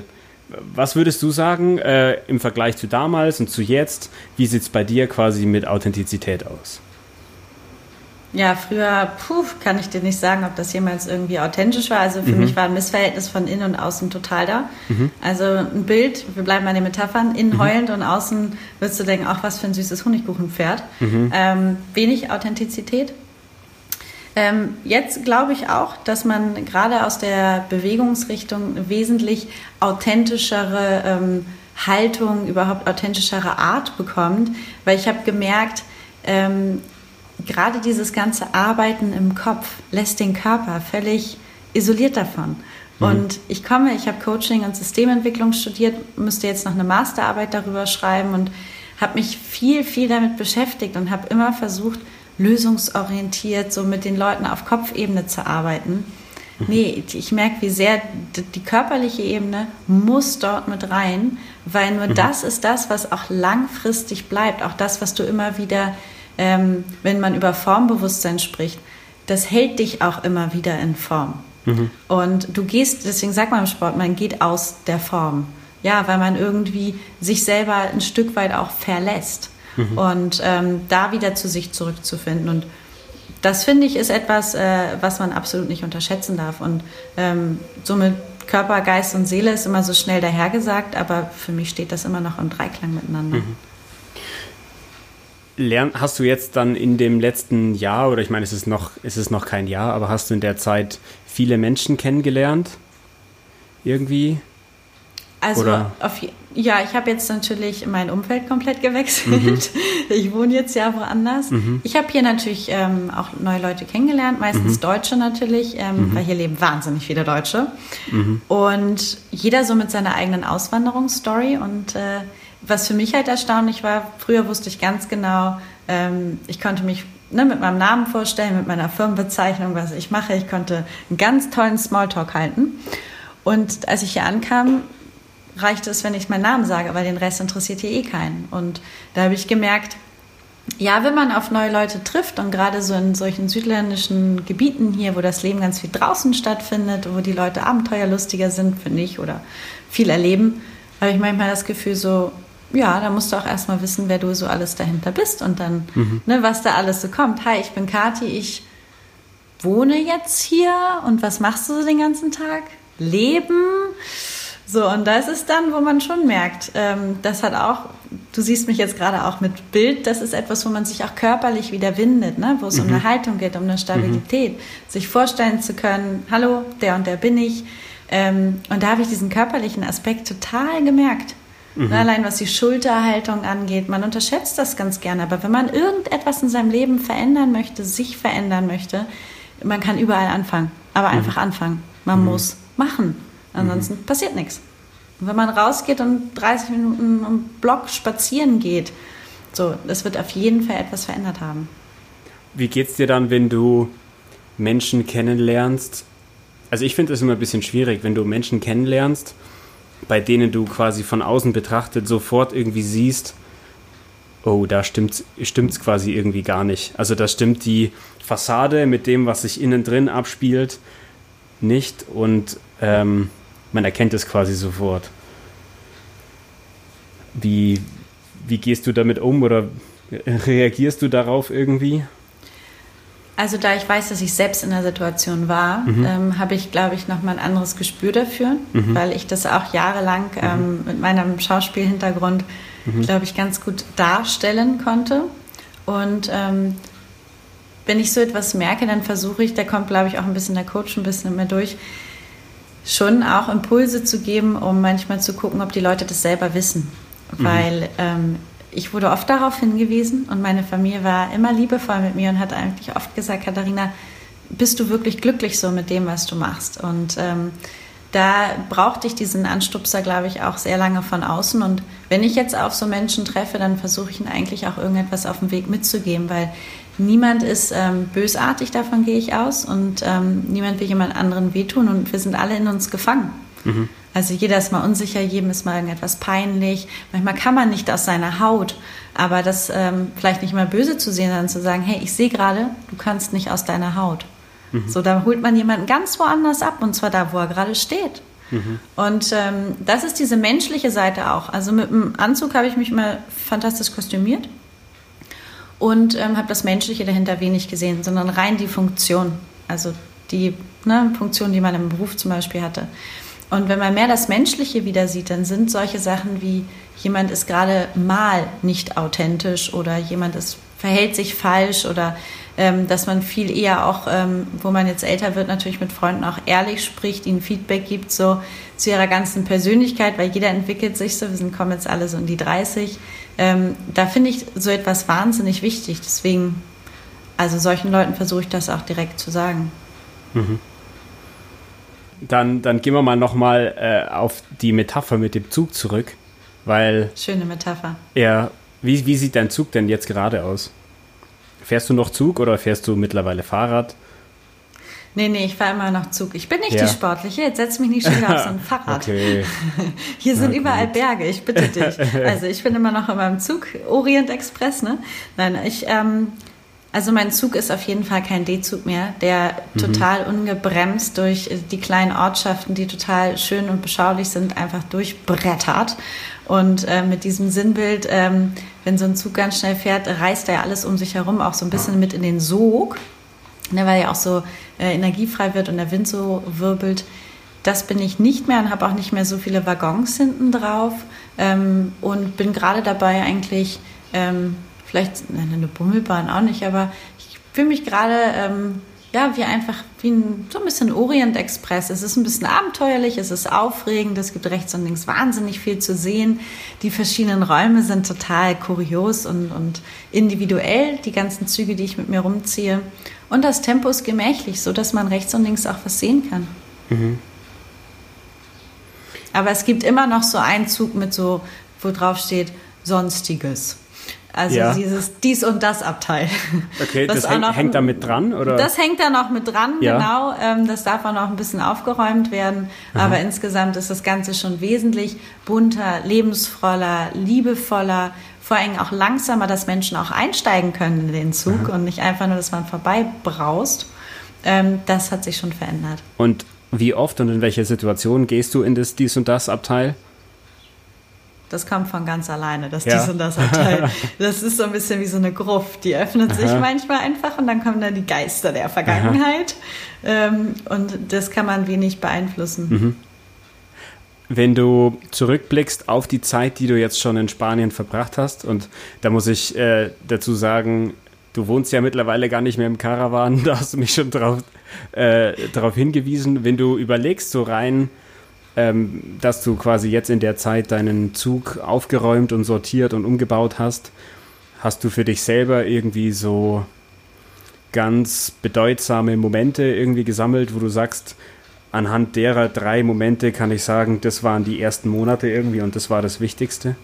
Was würdest du sagen äh, im Vergleich zu damals und zu jetzt? Wie sieht es bei dir quasi mit Authentizität aus? Ja, früher, puh, kann ich dir nicht sagen, ob das jemals irgendwie authentisch war. Also für mhm. mich war ein Missverhältnis von innen und außen total da. Mhm. Also ein Bild, wir bleiben bei den Metaphern, innen mhm. heulend und außen wirst du denken, ach, was für ein süßes Honigkuchenpferd. Mhm. Ähm, wenig Authentizität. Ähm, jetzt glaube ich auch, dass man gerade aus der Bewegungsrichtung wesentlich authentischere ähm, Haltung, überhaupt authentischere Art bekommt. Weil ich habe gemerkt, ähm, gerade dieses ganze Arbeiten im Kopf lässt den Körper völlig isoliert davon. Mhm. Und ich komme, ich habe Coaching und Systementwicklung studiert, müsste jetzt noch eine Masterarbeit darüber schreiben und habe mich viel, viel damit beschäftigt und habe immer versucht, lösungsorientiert so mit den Leuten auf Kopfebene zu arbeiten. Mhm. Nee, ich merke, wie sehr die körperliche Ebene muss dort mit rein, weil nur mhm. das ist das, was auch langfristig bleibt. Auch das, was du immer wieder Ähm, wenn man über Formbewusstsein spricht, das hält dich auch immer wieder in Form. Mhm. Und du gehst, deswegen sagt man im Sport, man geht aus der Form. Ja, weil man irgendwie sich selber ein Stück weit auch verlässt. Mhm. Und ähm, da wieder zu sich zurückzufinden. Und das, finde ich, ist etwas, äh, was man absolut nicht unterschätzen darf. Und ähm, somit Körper, Geist und Seele ist immer so schnell dahergesagt, aber für mich steht das immer noch im Dreiklang miteinander. Mhm. Lern, hast du jetzt dann in dem letzten Jahr, oder ich meine, es ist noch, es ist noch kein Jahr, aber hast du in der Zeit viele Menschen kennengelernt? Irgendwie? Also, auf, ja, ich habe jetzt natürlich mein Umfeld komplett gewechselt. Mhm. Ich wohne jetzt ja woanders. Mhm. Ich habe hier natürlich ähm, auch neue Leute kennengelernt, meistens mhm. Deutsche natürlich, ähm, mhm. weil hier leben wahnsinnig viele Deutsche. Mhm. Und jeder so mit seiner eigenen Auswanderungsstory und äh, was für mich halt erstaunlich war, früher wusste ich ganz genau, ähm, ich konnte mich ne, mit meinem Namen vorstellen, mit meiner Firmenbezeichnung, was ich mache. Ich konnte einen ganz tollen Smalltalk halten. Und als ich hier ankam, reichte es, wenn ich meinen Namen sage, weil den Rest interessiert hier eh keinen. Und da habe ich gemerkt, ja, wenn man auf neue Leute trifft und gerade so in solchen südländischen Gebieten hier, wo das Leben ganz viel draußen stattfindet, wo die Leute abenteuerlustiger sind, finde ich, oder viel erleben, habe ich manchmal das Gefühl so, ja, da musst du auch erstmal wissen, wer du so alles dahinter bist und dann, mhm. ne, was da alles so kommt. Hi, ich bin Kathi, ich wohne jetzt hier und was machst du so den ganzen Tag? Leben. So, und das ist dann, wo man schon merkt, ähm, das hat auch, du siehst mich jetzt gerade auch mit Bild, das ist etwas, wo man sich auch körperlich wieder windet, ne? Wo es mhm. um eine Haltung geht, um eine Stabilität, mhm. sich vorstellen zu können, hallo, der und der bin ich. Ähm, und da habe ich diesen körperlichen Aspekt total gemerkt. Mhm. Allein was die Schulterhaltung angeht, man unterschätzt das ganz gerne, aber wenn man irgendetwas in seinem Leben verändern möchte, sich verändern möchte, man kann überall anfangen, aber mhm. einfach anfangen. Man mhm. muss machen, ansonsten mhm. passiert nichts. Und wenn man rausgeht und dreißig Minuten im Block spazieren geht, so, das wird auf jeden Fall etwas verändert haben. Wie geht's dir dann, wenn du Menschen kennenlernst? Also ich finde es immer ein bisschen schwierig, wenn du Menschen kennenlernst, bei denen du quasi von außen betrachtet sofort irgendwie siehst, oh, da stimmt's, stimmt's quasi irgendwie gar nicht. Also da stimmt die Fassade mit dem, was sich innen drin abspielt, nicht und ähm, man erkennt es quasi sofort. Wie, wie gehst du damit um oder reagierst du darauf irgendwie? Also da ich weiß, dass ich selbst in der Situation war, mhm. ähm, habe ich, glaube ich, nochmal ein anderes Gespür dafür, mhm. weil ich das auch jahrelang mhm. ähm, mit meinem Schauspielhintergrund, mhm. glaube ich, ganz gut darstellen konnte. Und ähm, wenn ich so etwas merke, dann versuche ich, da kommt, glaube ich, auch ein bisschen der Coach ein bisschen mehr durch, schon auch Impulse zu geben, um manchmal zu gucken, ob die Leute das selber wissen. Mhm. Weil ähm, ich wurde oft darauf hingewiesen und meine Familie war immer liebevoll mit mir und hat eigentlich oft gesagt, Katharina, bist du wirklich glücklich so mit dem, was du machst? Und ähm, da brauchte ich diesen Anstupser, glaube ich, auch sehr lange von außen. Und wenn ich jetzt auf so Menschen treffe, dann versuche ich ihnen eigentlich auch irgendetwas auf dem Weg mitzugeben, weil niemand ist ähm, bösartig, davon gehe ich aus. Und ähm, niemand will jemand anderen wehtun und wir sind alle in uns gefangen. Mhm. Also jeder ist mal unsicher, jedem ist mal irgendetwas peinlich. Manchmal kann man nicht aus seiner Haut, aber das ähm, vielleicht nicht mal böse zu sehen, sondern zu sagen, hey, ich sehe gerade, du kannst nicht aus deiner Haut. Mhm. So, da holt man jemanden ganz woanders ab und zwar da, wo er gerade steht. Mhm. Und ähm, das ist diese menschliche Seite auch. Also mit dem Anzug habe ich mich immer fantastisch kostümiert und ähm, habe das Menschliche dahinter wenig gesehen, sondern rein die Funktion. Also die ne, Funktion, die man im Beruf zum Beispiel hatte. Und wenn man mehr das Menschliche wieder sieht, dann sind solche Sachen wie, jemand ist gerade mal nicht authentisch oder jemand ist, verhält sich falsch oder ähm, dass man viel eher auch, ähm, wo man jetzt älter wird, natürlich mit Freunden auch ehrlich spricht, ihnen Feedback gibt, so zu ihrer ganzen Persönlichkeit, weil jeder entwickelt sich so, wir sind, kommen jetzt alle so in die dreißig. Ähm, da finde ich so etwas wahnsinnig wichtig. Deswegen, also solchen Leuten versuche ich das auch direkt zu sagen. Mhm. Dann, dann gehen wir mal nochmal äh, auf die Metapher mit dem Zug zurück, weil... Schöne Metapher. Ja, wie, wie sieht dein Zug denn jetzt gerade aus? Fährst du noch Zug oder fährst du mittlerweile Fahrrad? Nee, nee, ich fahre immer noch Zug. Ich bin nicht ja. die Sportliche, jetzt setz mich nicht schon wieder auf so ein Fahrrad. Okay. Hier sind okay. überall Berge, ich bitte dich. Also ich bin immer noch in meinem Zug, Orient Express, ne? Nein, ich... Ähm, Also mein Zug ist auf jeden Fall kein D-Zug mehr, der mhm. total ungebremst durch die kleinen Ortschaften, die total schön und beschaulich sind, einfach durchbrettert. Und äh, mit diesem Sinnbild, ähm, wenn so ein Zug ganz schnell fährt, reißt er ja alles um sich herum auch so ein bisschen mit in den Sog, ne, weil ja auch so äh, energiefrei wird und der Wind so wirbelt. Das bin ich nicht mehr und habe auch nicht mehr so viele Waggons hinten drauf ähm, und bin gerade dabei eigentlich... Ähm, Vielleicht eine Bummelbahn auch nicht, aber ich fühle mich gerade ähm, ja, wie einfach wie ein, so ein bisschen Orient Express. Es ist ein bisschen abenteuerlich, es ist aufregend, es gibt rechts und links wahnsinnig viel zu sehen. Die verschiedenen Räume sind total kurios und, und individuell, die ganzen Züge, die ich mit mir rumziehe. Und das Tempo ist gemächlich, so dass man rechts und links auch was sehen kann. Mhm. Aber es gibt immer noch so einen Zug mit so, wo drauf steht, Sonstiges. Also ja. dieses dies und das Abteil. Okay, das, das häng, noch, hängt da mit dran? Oder? Das hängt da noch mit dran, ja. genau. Ähm, das darf auch noch ein bisschen aufgeräumt werden. Aha. Aber insgesamt ist das Ganze schon wesentlich bunter, lebensvoller, liebevoller, vor allem auch langsamer, dass Menschen auch einsteigen können in den Zug Aha. und nicht einfach nur, dass man vorbei braust. Ähm, das hat sich schon verändert. Und wie oft und in welcher Situation gehst du in das dies und das Abteil? Das kommt von ganz alleine, das ja. dies und das Abteil. Das ist so ein bisschen wie so eine Gruft, die öffnet Aha. sich manchmal einfach und dann kommen da die Geister der Vergangenheit ähm, und das kann man wenig beeinflussen. Mhm. Wenn du zurückblickst auf die Zeit, die du jetzt schon in Spanien verbracht hast, und da muss ich äh, dazu sagen, du wohnst ja mittlerweile gar nicht mehr im Caravan, da hast du mich schon drauf, äh, darauf hingewiesen, wenn du überlegst, so rein, Ähm, dass du quasi jetzt in der Zeit deinen Zug aufgeräumt und sortiert und umgebaut hast, hast du für dich selber irgendwie so ganz bedeutsame Momente irgendwie gesammelt, wo du sagst, anhand derer drei Momente kann ich sagen, das waren die ersten Monate irgendwie und das war das Wichtigste?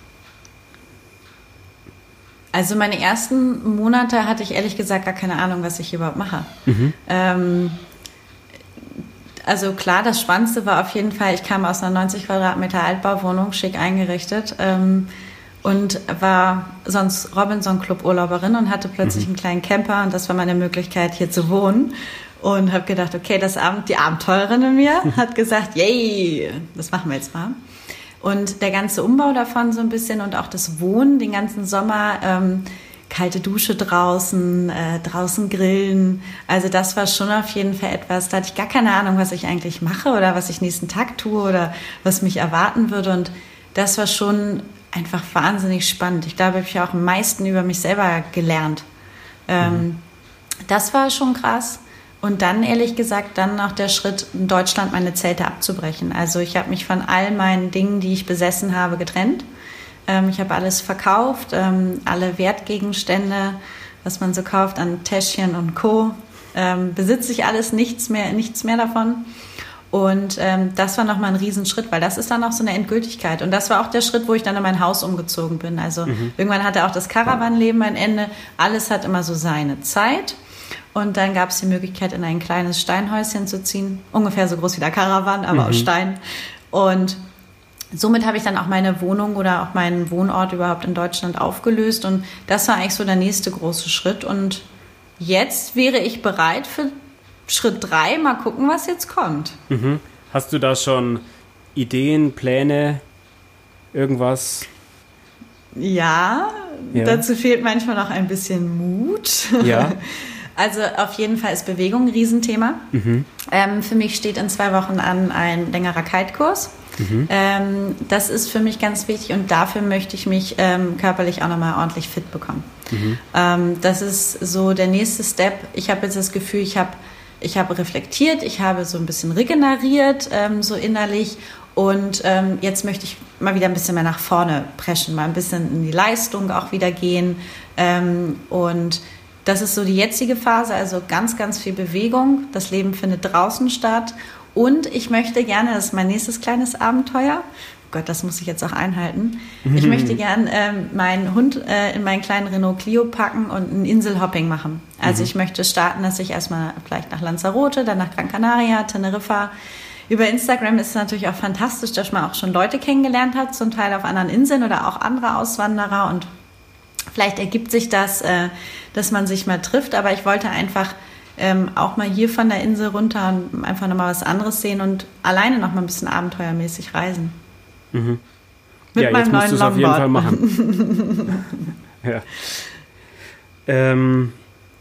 Also meine ersten Monate hatte ich ehrlich gesagt gar keine Ahnung, was ich überhaupt mache. Mhm. Ähm, Also klar, das Spannendste war auf jeden Fall, ich kam aus einer neunzig Quadratmeter Altbauwohnung, schick eingerichtet ähm, und war sonst Robinson-Club-Urlauberin und hatte plötzlich mhm. einen kleinen Camper und das war meine Möglichkeit, hier zu wohnen. Und habe gedacht, okay, das Abend, die Abenteurerin in mir hat gesagt, yay, das machen wir jetzt mal. Und der ganze Umbau davon so ein bisschen und auch das Wohnen den ganzen Sommer, ähm, kalte Dusche draußen, äh, draußen grillen. Also das war schon auf jeden Fall etwas, da hatte ich gar keine Ahnung, was ich eigentlich mache oder was ich nächsten Tag tue oder was mich erwarten würde. Und das war schon einfach wahnsinnig spannend. Ich glaube, ich habe auch am meisten über mich selber gelernt. Ähm, mhm. Das war schon krass. Und dann, ehrlich gesagt, dann noch der Schritt, in Deutschland meine Zelte abzubrechen. Also ich habe mich von all meinen Dingen, die ich besessen habe, getrennt. Ich habe alles verkauft, alle Wertgegenstände, was man so kauft an Täschchen und Co. Besitze ich alles, nichts mehr, nichts mehr davon. Und das war nochmal ein Riesenschritt, weil das ist dann auch so eine Endgültigkeit. Und das war auch der Schritt, wo ich dann in mein Haus umgezogen bin. Also mhm. irgendwann hatte auch das Caravanleben ein Ende. Alles hat immer so seine Zeit. Und dann gab es die Möglichkeit, in ein kleines Steinhäuschen zu ziehen. Ungefähr so groß wie der Caravan, aber mhm. aus Stein. Und somit habe ich dann auch meine Wohnung oder auch meinen Wohnort überhaupt in Deutschland aufgelöst und das war eigentlich so der nächste große Schritt und jetzt wäre ich bereit für Schritt drei, mal gucken, was jetzt kommt. Mhm. Hast du da schon Ideen, Pläne, irgendwas? Ja, ja, dazu fehlt manchmal noch ein bisschen Mut. Ja. Also auf jeden Fall ist Bewegung ein Riesenthema. Mhm. Ähm, für mich steht in zwei Wochen an ein längerer Kite-Kurs. Mhm. Ähm, das ist für mich ganz wichtig und dafür möchte ich mich ähm, körperlich auch nochmal ordentlich fit bekommen. Mhm. Ähm, das ist so der nächste Step. Ich habe jetzt das Gefühl, ich habe ich habe reflektiert, ich habe so ein bisschen regeneriert, ähm, so innerlich. Und ähm, jetzt möchte ich mal wieder ein bisschen mehr nach vorne preschen, mal ein bisschen in die Leistung auch wieder gehen. Ähm, und das ist so die jetzige Phase, also ganz, ganz viel Bewegung. Das Leben findet draußen statt. Und ich möchte gerne, das ist mein nächstes kleines Abenteuer, oh Gott, das muss ich jetzt auch einhalten. Ich mhm. möchte gerne ähm, meinen Hund äh, in meinen kleinen Renault Clio packen und ein Inselhopping machen. Also mhm. ich möchte starten, dass ich erstmal vielleicht nach Lanzarote, dann nach Gran Canaria, Teneriffa. Über Instagram ist es natürlich auch fantastisch, dass man auch schon Leute kennengelernt hat, zum Teil auf anderen Inseln oder auch andere Auswanderer. Und vielleicht ergibt sich das, äh, dass man sich mal trifft. Aber ich wollte einfach ähm, auch mal hier von der Insel runter und einfach nochmal was anderes sehen und alleine nochmal ein bisschen abenteuermäßig reisen. Mhm. Mit ja, meinem jetzt musst du es auf jeden Fall machen. ja. Ähm...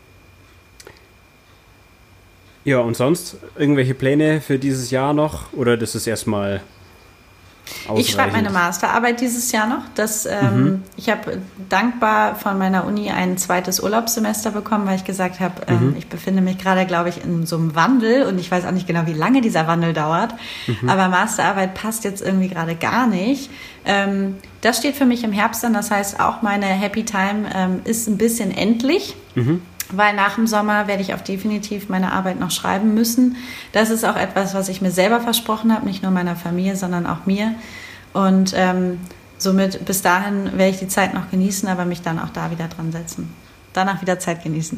Ja, und sonst irgendwelche Pläne für dieses Jahr noch? Oder das ist erstmal ausreichend? Ich schreibe meine Masterarbeit dieses Jahr noch. Das, ähm, mhm. Ich habe dankbar von meiner Uni ein zweites Urlaubssemester bekommen, weil ich gesagt habe, ähm, mhm. ich befinde mich gerade, glaube ich, in so einem Wandel und ich weiß auch nicht genau, wie lange dieser Wandel dauert. Mhm. Aber Masterarbeit passt jetzt irgendwie gerade gar nicht. Ähm, das steht für mich im Herbst an. Das heißt, auch meine Happy Time ähm, ist ein bisschen endlich. Mhm. Weil nach dem Sommer werde ich auch definitiv meine Arbeit noch schreiben müssen. Das ist auch etwas, was ich mir selber versprochen habe, nicht nur meiner Familie, sondern auch mir. Und ähm, somit bis dahin werde ich die Zeit noch genießen, aber mich dann auch da wieder dran setzen. Danach wieder Zeit genießen.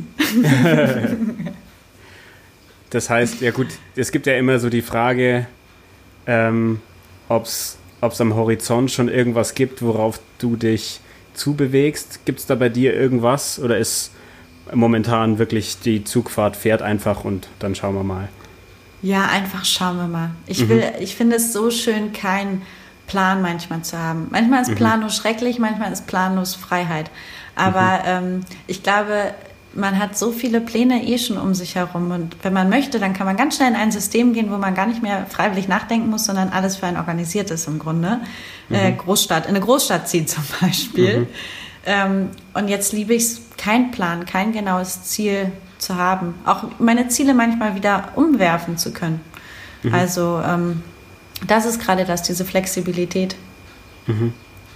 Das heißt, ja gut, es gibt ja immer so die Frage, ähm, ob es am Horizont schon irgendwas gibt, worauf du dich zubewegst. Gibt es da bei dir irgendwas oder ist momentan wirklich die Zugfahrt fährt einfach und dann schauen wir mal? Ja, einfach schauen wir mal. Ich will, mhm. ich finde es so schön, keinen Plan manchmal zu haben. Manchmal ist mhm. planlos schrecklich, manchmal ist planlos Freiheit. Aber mhm. ähm, ich glaube, man hat so viele Pläne eh schon um sich herum und wenn man möchte, dann kann man ganz schnell in ein System gehen, wo man gar nicht mehr freiwillig nachdenken muss, sondern alles für einen organisiert ist im Grunde. Mhm. Äh, Großstadt, in eine Großstadt zieht zum Beispiel. Mhm. Ähm, und jetzt liebe ich es, kein Plan, kein genaues Ziel zu haben. Auch meine Ziele manchmal wieder umwerfen zu können. Mhm. Also ähm, das ist gerade das, diese Flexibilität. Mhm.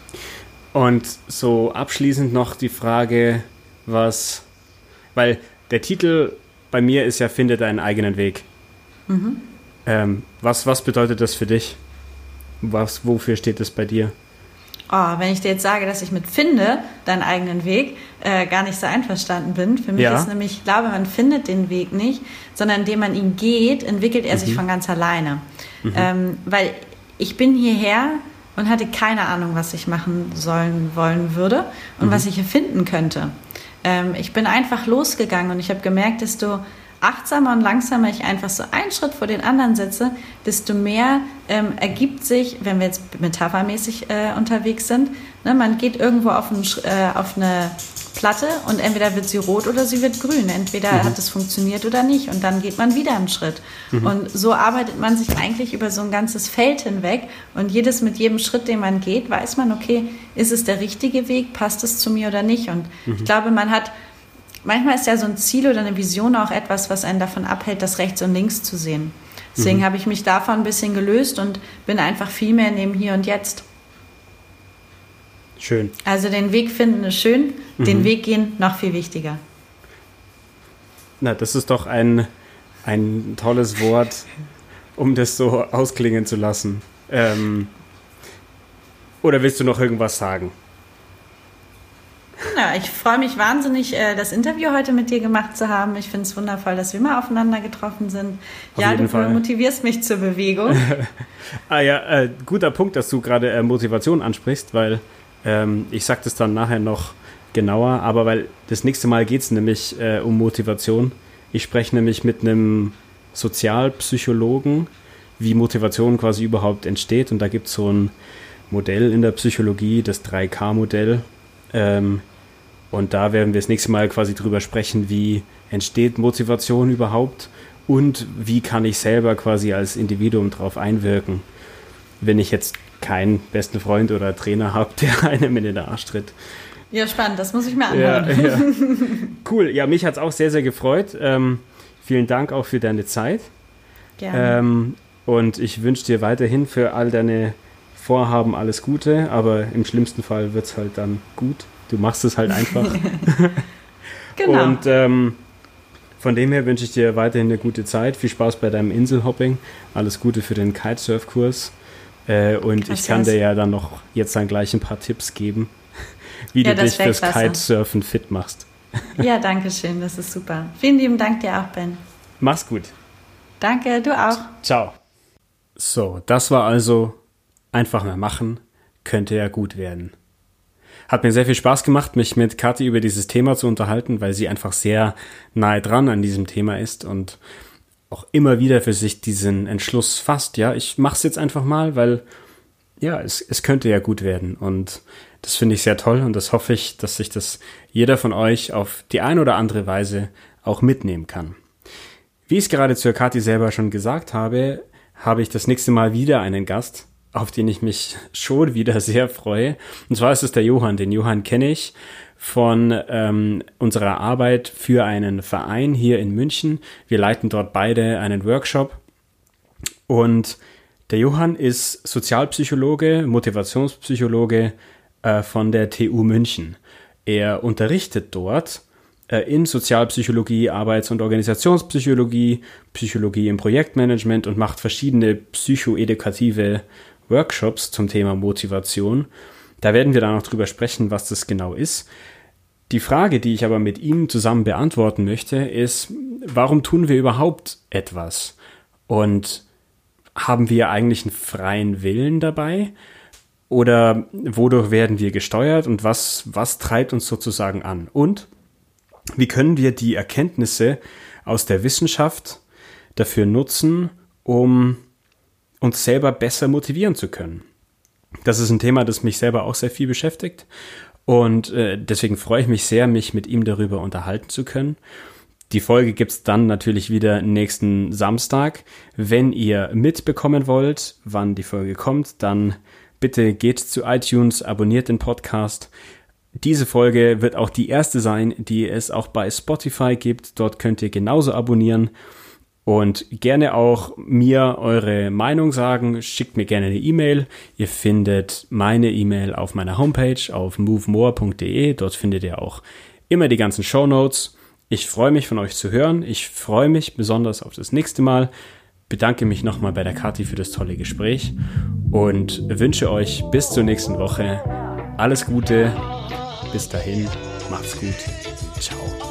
Und so abschließend noch die Frage, was, weil der Titel bei mir ist ja Finde deinen eigenen Weg. Mhm. Ähm, was, was bedeutet das für dich? Was, wofür steht das bei dir? Oh, wenn ich dir jetzt sage, dass ich mit Finde deinen eigenen Weg äh, gar nicht so einverstanden bin. Für mich ja. ist nämlich, ich glaube, man findet den Weg nicht, sondern indem man ihn geht, entwickelt er mhm. sich von ganz alleine. Mhm. Ähm, weil ich bin hierher und hatte keine Ahnung, was ich machen sollen, wollen würde und mhm. was ich hier finden könnte. Ähm, ich bin einfach losgegangen und ich habe gemerkt, desto achtsamer und langsamer ich einfach so einen Schritt vor den anderen setze, desto mehr ähm, ergibt sich, wenn wir jetzt metaphermäßig äh, unterwegs sind, ne, man geht irgendwo auf, ein, äh, auf eine Platte und entweder wird sie rot oder sie wird grün. Entweder mhm. hat es funktioniert oder nicht und dann geht man wieder einen Schritt. Mhm. Und so arbeitet man sich eigentlich über so ein ganzes Feld hinweg und jedes mit jedem Schritt, den man geht, weiß man, okay, ist es der richtige Weg, passt es zu mir oder nicht? Und mhm. ich glaube, man hat manchmal ist ja so ein Ziel oder eine Vision auch etwas, was einen davon abhält, das rechts und links zu sehen. Deswegen mhm. habe ich mich davon ein bisschen gelöst und bin einfach viel mehr in dem Hier und Jetzt. Schön. Also den Weg finden ist schön, mhm. den Weg gehen noch viel wichtiger. Na, das ist doch ein, ein tolles Wort, um das so ausklingen zu lassen. Ähm, oder willst du noch irgendwas sagen? Ja, ich freue mich wahnsinnig, das Interview heute mit dir gemacht zu haben. Ich finde es wundervoll, dass wir mal aufeinander getroffen sind. Auf ja, du Fall. motivierst mich zur Bewegung. ah ja, äh, guter Punkt, dass du gerade äh, Motivation ansprichst, weil ähm, ich sage das dann nachher noch genauer, aber weil das nächste Mal geht es nämlich äh, um Motivation. Ich spreche nämlich mit einem Sozialpsychologen, wie Motivation quasi überhaupt entsteht. Und da gibt es so ein Modell in der Psychologie, das drei K Modell. Ähm, und da werden wir das nächste Mal quasi drüber sprechen, wie entsteht Motivation überhaupt und wie kann ich selber quasi als Individuum drauf einwirken, wenn ich jetzt keinen besten Freund oder Trainer habe, der einem in den Arsch tritt. Ja, spannend, das muss ich mir anhören. Ja, ja. Cool, ja, mich hat es auch sehr, sehr gefreut. Ähm, vielen Dank auch für deine Zeit. Gerne. Ähm, und ich wünsche dir weiterhin für all deine Vorhaben alles Gute, aber im schlimmsten Fall wird es halt dann gut. Du machst es halt einfach. Genau. Und ähm, von dem her wünsche ich dir weiterhin eine gute Zeit. Viel Spaß bei deinem Inselhopping. Alles Gute für den Kitesurf-Kurs. Äh, und Krass, ich kann dir ja dann noch jetzt dann gleich ein paar Tipps geben, wie ja, du dich fürs klasse. Kitesurfen fit machst. Ja, danke schön. Das ist super. Vielen lieben Dank dir auch, Ben. Mach's gut. Danke, du auch. Ciao. So, das war also einfach mal machen, könnte ja gut werden. Hat mir sehr viel Spaß gemacht, mich mit Kathi über dieses Thema zu unterhalten, weil sie einfach sehr nahe dran an diesem Thema ist und auch immer wieder für sich diesen Entschluss fasst, ja, ich mach's jetzt einfach mal, weil ja, es, es könnte ja gut werden und das finde ich sehr toll und das hoffe ich, dass sich das jeder von euch auf die eine oder andere Weise auch mitnehmen kann. Wie ich es gerade zur Kathi selber schon gesagt habe, habe ich das nächste Mal wieder einen Gast, auf den ich mich schon wieder sehr freue. Und zwar ist es der Johann. Den Johann kenne ich von ähm, unserer Arbeit für einen Verein hier in München. Wir leiten dort beide einen Workshop. Und der Johann ist Sozialpsychologe, Motivationspsychologe äh, von der T U München. Er unterrichtet dort äh, in Sozialpsychologie, Arbeits- und Organisationspsychologie, Psychologie im Projektmanagement und macht verschiedene psychoedukative Workshops zum Thema Motivation. Da werden wir dann noch drüber sprechen, was das genau ist. Die Frage, die ich aber mit ihm zusammen beantworten möchte, ist, warum tun wir überhaupt etwas? Und haben wir eigentlich einen freien Willen dabei? Oder wodurch werden wir gesteuert und was, was treibt uns sozusagen an? Und wie können wir die Erkenntnisse aus der Wissenschaft dafür nutzen, um uns selber besser motivieren zu können? Das ist ein Thema, das mich selber auch sehr viel beschäftigt und äh, deswegen freue ich mich sehr, mich mit ihm darüber unterhalten zu können. Die Folge gibt's dann natürlich wieder nächsten Samstag. Wenn ihr mitbekommen wollt, wann die Folge kommt, dann bitte geht zu iTunes, abonniert den Podcast. Diese Folge wird auch die erste sein, die es auch bei Spotify gibt. Dort könnt ihr genauso abonnieren. Und gerne auch mir eure Meinung sagen. Schickt mir gerne eine E-Mail. Ihr findet meine E-Mail auf meiner Homepage auf move more punkt de. Dort findet ihr auch immer die ganzen Shownotes. Ich freue mich, von euch zu hören. Ich freue mich besonders auf das nächste Mal. Bedanke mich nochmal bei der Kathi für das tolle Gespräch und wünsche euch bis zur nächsten Woche alles Gute. Bis dahin, macht's gut. Ciao.